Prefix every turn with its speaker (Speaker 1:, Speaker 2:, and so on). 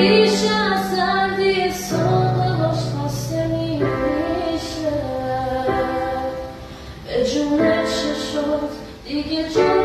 Speaker 1: بیش از سردی صبح باش خسته میشه به جون چشات دیگه جون